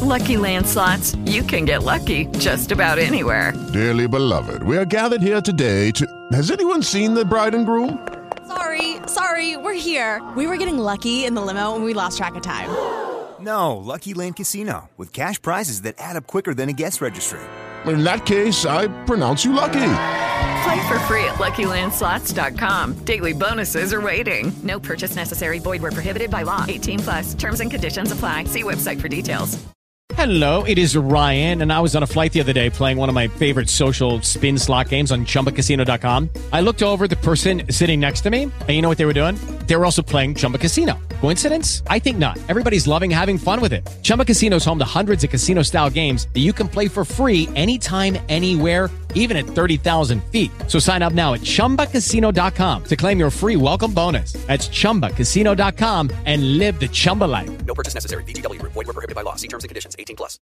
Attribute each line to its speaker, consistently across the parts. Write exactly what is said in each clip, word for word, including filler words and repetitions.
Speaker 1: Lucky Land Slots, you can get lucky just about anywhere.
Speaker 2: Dearly beloved, we are gathered here today to... Has anyone seen the bride and groom?
Speaker 3: Sorry, sorry, we're here. We were getting lucky in the limo and we lost track of time.
Speaker 4: No, Lucky Land Casino, with cash prizes that add up quicker than a guest registry.
Speaker 2: In that case, I pronounce you lucky.
Speaker 1: Play for free at Lucky Land Slots dot com. Daily bonuses are waiting. No purchase necessary. Void where prohibited by law. eighteen plus. Terms and conditions apply. See website for details.
Speaker 5: Hello, it is Ryan, and I was on a flight the other day playing one of my favorite social spin slot games on Chumba Casino dot com. I looked over at the person sitting next to me, and you know what they were doing? They were also playing Chumba Casino. Coincidence? I think not. Everybody's loving having fun with it. Chumba Casino is home to hundreds of casino-style games that you can play for free anytime, anywhere, even at thirty thousand feet. So sign up now at Chumba Casino dot com to claim your free welcome bonus. That's Chumba Casino dot com and live the Chumba life.
Speaker 6: No purchase necessary. V G W. Void where prohibited by law. See terms and conditions. eighteen plus.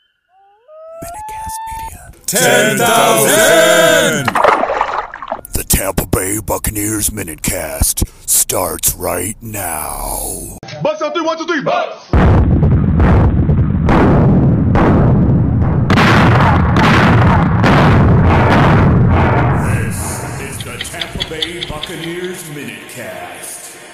Speaker 4: Minicast Media.
Speaker 7: ten thousand!
Speaker 8: The Tampa Bay Buccaneers Minutecast starts right now.
Speaker 7: Bucks on three, one, two, three, Bucks! This is the Tampa Bay Buccaneers Minutecast.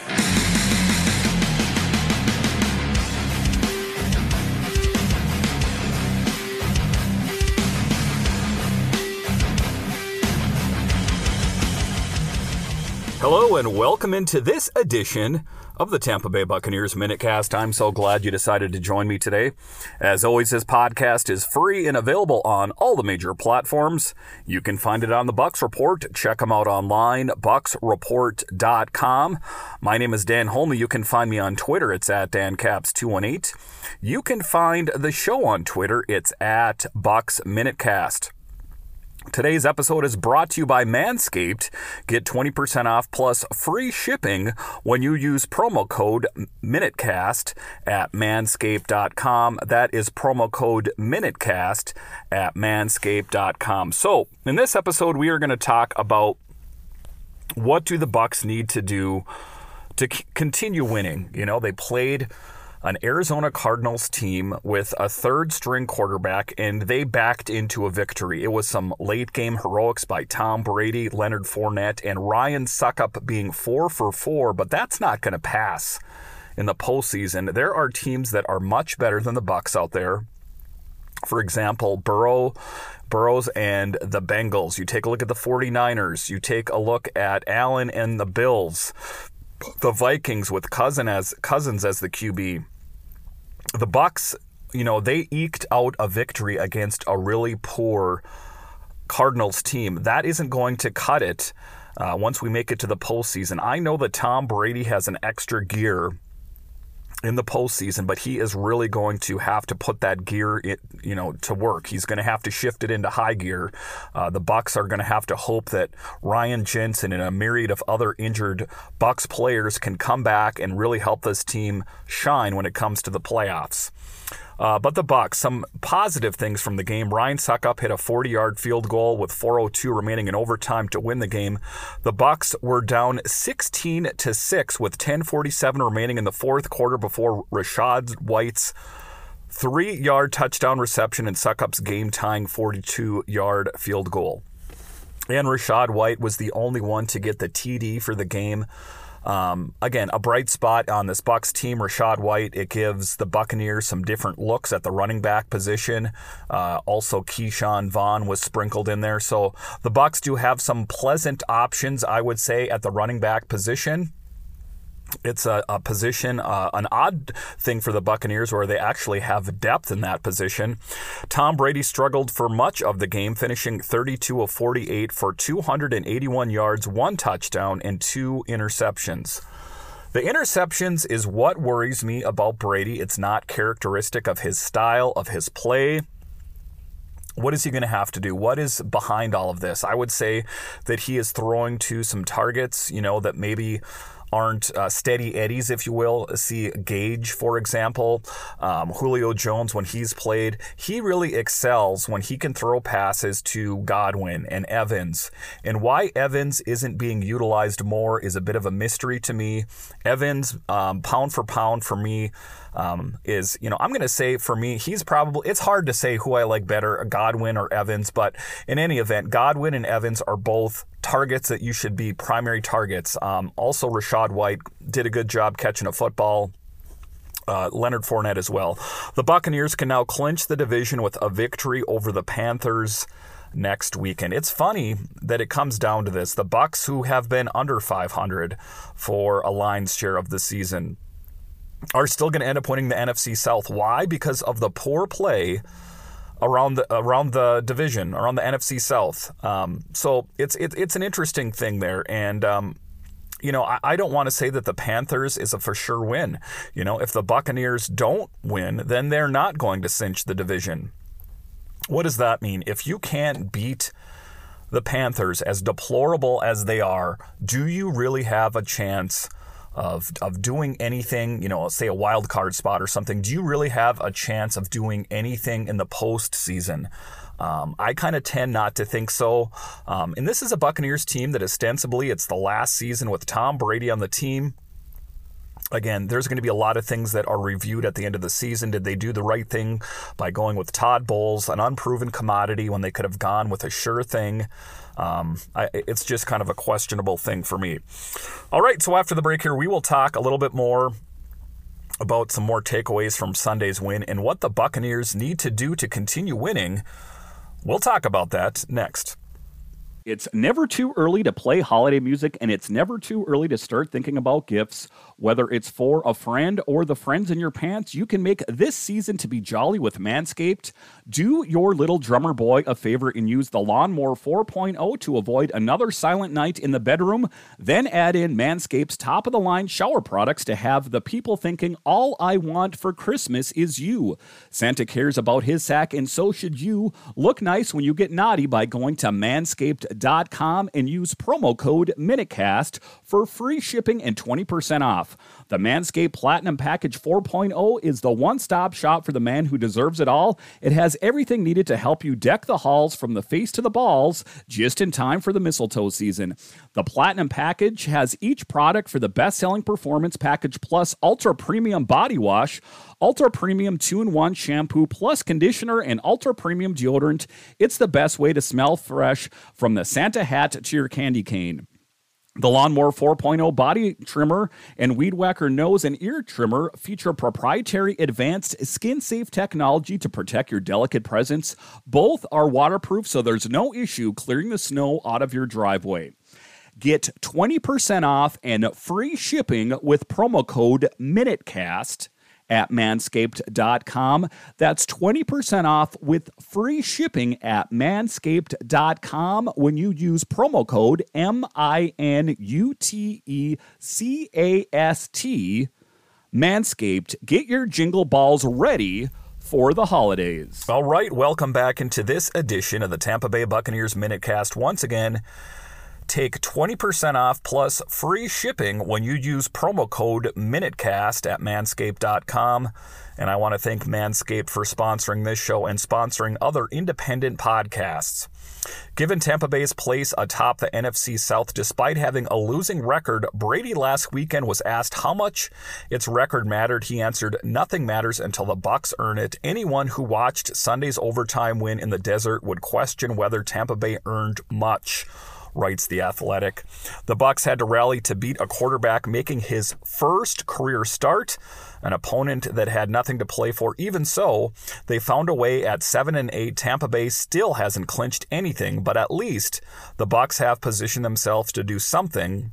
Speaker 9: Hello and welcome into this edition of the Tampa Bay Buccaneers Minutecast. I'm so glad you decided to join me today. As always, this podcast is free and available on all the major platforms. You can find it on the Bucs Report. Check them out online, bucs report dot com. My name is Dan Holme. You can find me on Twitter. It's at Dan Caps two one eight. You can find the show on Twitter. It's at Bucs Minutecast. Today's episode is brought to you by Manscaped. Get twenty percent off plus free shipping when you use promo code MINUTECAST at manscaped dot com. That is promo code MINUTECAST at manscaped dot com. So, in this episode, we are going to talk about what do the Bucs need to do to c- continue winning. You know, they played an Arizona Cardinals team with a third-string quarterback, and they backed into a victory. It was some late-game heroics by Tom Brady, Leonard Fournette, and Ryan Succop being four for four, but that's not going to pass in the postseason. There are teams that are much better than the Bucs out there. For example, Burrow, Burrows and the Bengals. You take a look at the 49ers. You take a look at Allen and the Bills. The Vikings with Cousin as, Cousins as the Q B. The Bucs, you know, they eked out a victory against a really poor Cardinals team. That isn't going to cut it uh, once we make it to the postseason. I know that Tom Brady has an extra gear in the postseason, but he is really going to have to put that gear, in, you know, to work. He's going to have to shift it into high gear. Uh, the Bucs are going to have to hope that Ryan Jensen and a myriad of other injured Bucs players can come back and really help this team shine when it comes to the playoffs. Uh, but the Bucs, some positive things from the game. Ryan Succop hit a forty-yard field goal with four oh two remaining in overtime to win the game. The Bucs were down sixteen to six with ten forty-seven remaining in the fourth quarter before Rachaad White's three-yard touchdown reception and Succop's game-tying forty-two-yard field goal. And Rachaad White was the only one to get the T D for the game. Um, again, a bright spot on this Bucs team, Rachaad White. It gives the Buccaneers some different looks at the running back position. Uh, also, Keyshawn Vaughn was sprinkled in there. So the Bucs do have some pleasant options, I would say, at the running back position. It's a, a position, uh, an odd thing for the Buccaneers where they actually have depth in that position. Tom Brady struggled for much of the game, finishing thirty-two of forty-eight for two hundred eighty-one yards, one touchdown, and two interceptions. The interceptions is what worries me about Brady. It's not characteristic of his style, of his play. What is he going to have to do? What is behind all of this? I would say that he is throwing to some targets, you know, that maybe aren't uh, steady eddies, if you will. See Gage, for example, um, Julio Jones, when he's played, he really excels when he can throw passes to Godwin and Evans. And why Evans isn't being utilized more is a bit of a mystery to me. Evans, um, pound for pound for me, um, is, you know, I'm going to say for me, he's probably, it's hard to say who I like better, Godwin or Evans, but in any event, Godwin and Evans are both targets that you should be primary targets. Um, also, Rachaad White did a good job catching a football. Uh, Leonard Fournette as well. The Buccaneers can now clinch the division with a victory over the Panthers next weekend. It's funny that it comes down to this. The Bucs, who have been under five hundred for a lion's share of the season, are still going to end up winning the N F C South. Why? Because of the poor play around the around the division, around the N F C South. Um, so it's it, it's an interesting thing there, and um, you know I, I don't want to say that the Panthers is a for sure win. You know, if the Buccaneers don't win, then they're not going to cinch the division. What does that mean? If you can't beat the Panthers, as deplorable as they are, do you really have a chance of of doing anything, you know, say a wild card spot or something? Do you really have a chance of doing anything in the postseason? Um, I kind of tend not to think so. Um, and this is a Buccaneers team that ostensibly it's the last season with Tom Brady on the team. Again, there's going to be a lot of things that are reviewed at the end of the season. Did they do the right thing by going with Todd Bowles, an unproven commodity, when they could have gone with a sure thing? Um, I, it's just kind of a questionable thing for me. All right, so after the break here, we will talk a little bit more about some more takeaways from Sunday's win and what the Buccaneers need to do to continue winning. We'll talk about that next.
Speaker 10: It's never too early to play holiday music, and it's never too early to start thinking about gifts. Whether it's for a friend or the friends in your pants, you can make this season to be jolly with Manscaped. Do your little drummer boy a favor and use the Lawnmower four point oh to avoid another silent night in the bedroom. Then add in Manscaped's top-of-the-line shower products to have the people thinking, all I want for Christmas is you. Santa cares about his sack, and so should you. Look nice when you get naughty by going to manscaped dot com and use promo code MINUTECAST for free shipping and twenty percent off. The Manscaped Platinum Package four point oh is the one-stop shop for the man who deserves it all. It has everything needed to help you deck the halls from the face to the balls, just in time for the mistletoe season. The Platinum Package has each product for the best-selling Performance Package Plus Ultra Premium Body Wash, Ultra Premium two in one Shampoo Plus Conditioner, and Ultra Premium Deodorant. It's the best way to smell fresh from the Santa hat to your candy cane. The Lawnmower four point oh body trimmer and Weed Whacker nose and ear trimmer feature proprietary advanced skin-safe technology to protect your delicate presence. Both are waterproof, so there's no issue clearing the snow out of your driveway. Get twenty percent off and free shipping with promo code MINUTECAST at manscaped dot com. That's twenty percent off with free shipping at manscaped dot com when you use promo code M I N U T E C A S T. Manscaped, get your jingle balls ready for the holidays.
Speaker 9: All right, welcome back into this edition of the Tampa Bay Buccaneers Minutecast. Once again, take twenty percent off plus free shipping when you use promo code MINUTECAST at manscaped dot com. And I want to thank Manscaped for sponsoring this show and sponsoring other independent podcasts. Given Tampa Bay's place atop the N F C South despite having a losing record, Brady last weekend was asked how much its record mattered. He answered, "Nothing matters until the Bucs earn it." Anyone who watched Sunday's overtime win in the desert would question whether Tampa Bay earned much, writes The Athletic. The Bucs had to rally to beat a quarterback making his first career start, an opponent that had nothing to play for. Even so, they found a way at seven and eight. Tampa Bay still hasn't clinched anything, but at least the Bucs have positioned themselves to do something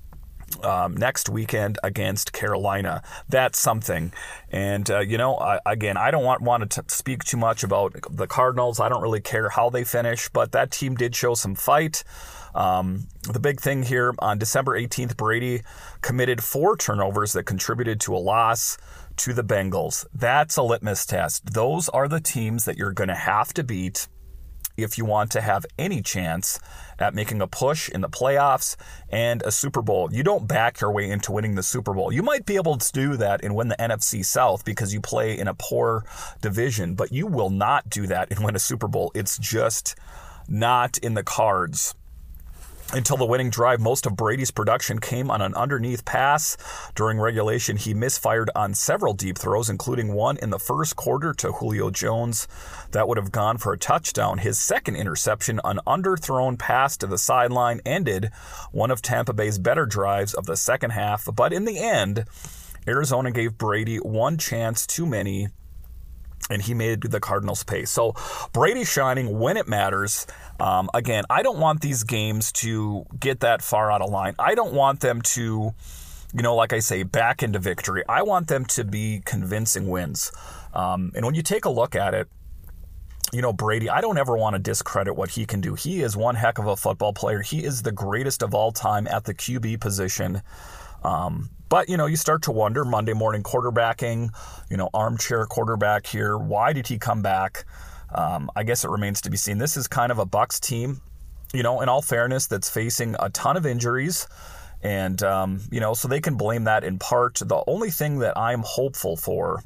Speaker 9: Um, next weekend against Carolina. That's something. And, uh, you know, I, again, I don't want, want to t- speak too much about the Cardinals. I don't really care how they finish, but that team did show some fight. Um, the big thing here, on December eighteenth, Brady committed four turnovers that contributed to a loss to the Bengals. That's a litmus test. Those are the teams that you're going to have to beat if you want to have any chance at making a push in the playoffs and a Super Bowl. You don't back your way into winning the Super Bowl. You might be able to do that and win the N F C South because you play in a poor division, but you will not do that and win a Super Bowl. It's just not in the cards. Until the winning drive, most of Brady's production came on an underneath pass. During regulation, he misfired on several deep throws, including one in the first quarter to Julio Jones that would have gone for a touchdown. His second interception, an underthrown pass to the sideline, ended one of Tampa Bay's better drives of the second half. But in the end, Arizona gave Brady one chance too many, and he made the Cardinals pay. So Brady shining when it matters. Um, again, I don't want these games to get that far out of line. I don't want them to, you know, like I say, back into victory. I want them to be convincing wins. Um, and when you take a look at it, you know, Brady, I don't ever want to discredit what he can do. He is one heck of a football player. He is the greatest of all time at the Q B position. Um, but, you know, you start to wonder, Monday morning quarterbacking, you know, armchair quarterback here. Why did he come back? Um, I guess it remains to be seen. This is kind of a Bucs team, you know, in all fairness, that's facing a ton of injuries. And, um, you know, so they can blame that in part. The only thing that I'm hopeful for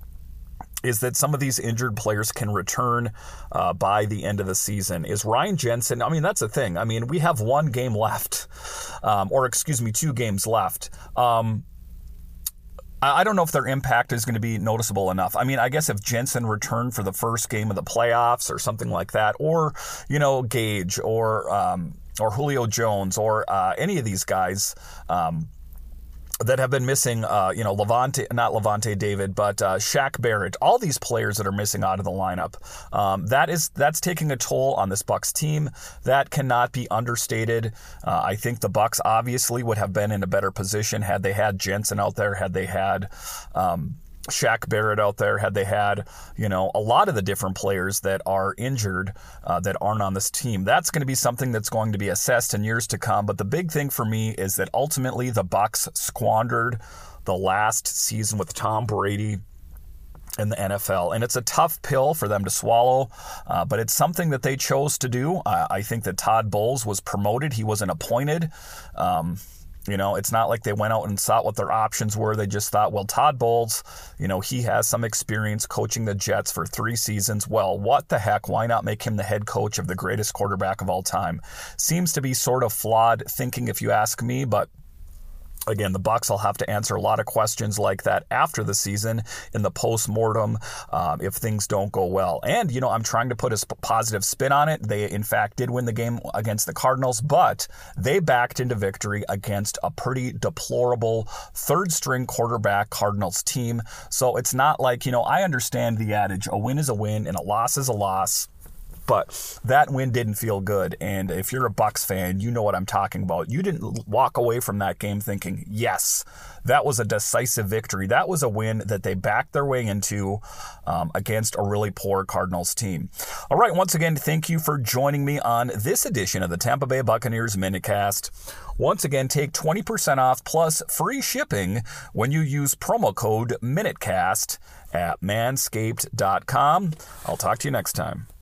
Speaker 9: is that some of these injured players can return uh, by the end of the season. Is Ryan Jensen, I mean, that's the thing. I mean, we have one game left, um, or excuse me, two games left. Um, I don't know if their impact is going to be noticeable enough. I mean, I guess if Jensen returned for the first game of the playoffs or something like that, or, you know, Gage or um, or Julio Jones or uh, any of these guys um, that have been missing, uh, you know, Levante, not Levante David, but uh, Shaq Barrett, all these players that are missing out of the lineup. Um, that is, that's taking a toll on this Bucs team. That cannot be understated. Uh, I think the Bucs obviously would have been in a better position had they had Jensen out there, had they had um, Shaq Barrett out there, had they had, you know, a lot of the different players that are injured uh, that aren't on this team. That's going to be something that's going to be assessed in years to come. But the big thing for me is that ultimately the Bucs squandered the last season with Tom Brady in the N F L. And it's a tough pill for them to swallow, uh, but it's something that they chose to do. Uh, I think that Todd Bowles was promoted. He wasn't appointed. Um, You know, it's not like they went out and saw what their options were. They just thought, well, Todd Bowles, you know, he has some experience coaching the Jets for three seasons. Well, what the heck? Why not make him the head coach of the greatest quarterback of all time? Seems to be sort of flawed thinking, if you ask me, but again, the Bucs will have to answer a lot of questions like that after the season in the post-mortem um, if things don't go well. And, you know, I'm trying to put a sp- positive spin on it. They, in fact, did win the game against the Cardinals, but they backed into victory against a pretty deplorable third-string quarterback Cardinals team. So it's not like, you know, I understand the adage, a win is a win and a loss is a loss. But that win didn't feel good. And if you're a Bucs fan, you know what I'm talking about. You didn't walk away from that game thinking, yes, that was a decisive victory. That was a win that they backed their way into um, against a really poor Cardinals team. All right, once again, thank you for joining me on this edition of the Tampa Bay Buccaneers Minutecast. Once again, take twenty percent off plus free shipping when you use promo code MINUTECAST at manscaped dot com. I'll talk to you next time.